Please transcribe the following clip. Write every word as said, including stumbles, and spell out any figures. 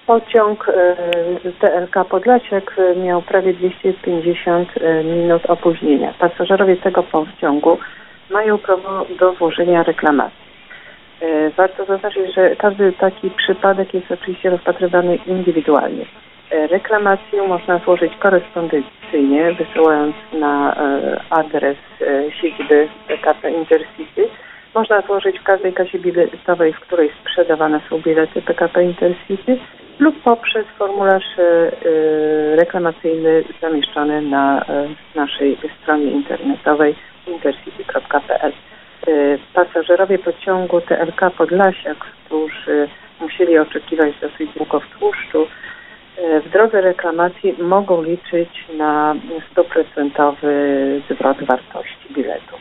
Pociąg T L K Podlasiak miał prawie dwieście pięćdziesiąt minut opóźnienia. Pasażerowie tego pociągu mają prawo do złożenia reklamacji. Warto zaznaczyć, że każdy taki przypadek jest oczywiście rozpatrywany indywidualnie. Reklamację można złożyć korespondencyjnie, wysyłając na adres siedziby P K P Intercity. Można złożyć w każdej kasie biletowej, w której sprzedawane są bilety P K P Intercity, lub poprzez formularz reklamacyjny zamieszczony na naszej stronie internetowej intercity kropka p l. Pasażerowie pociągu T L K Podlasiak, którzy musieli oczekiwać dosyć długo w tłuszczu, w drodze reklamacji mogą liczyć na stuprocentowy zwrot wartości biletu.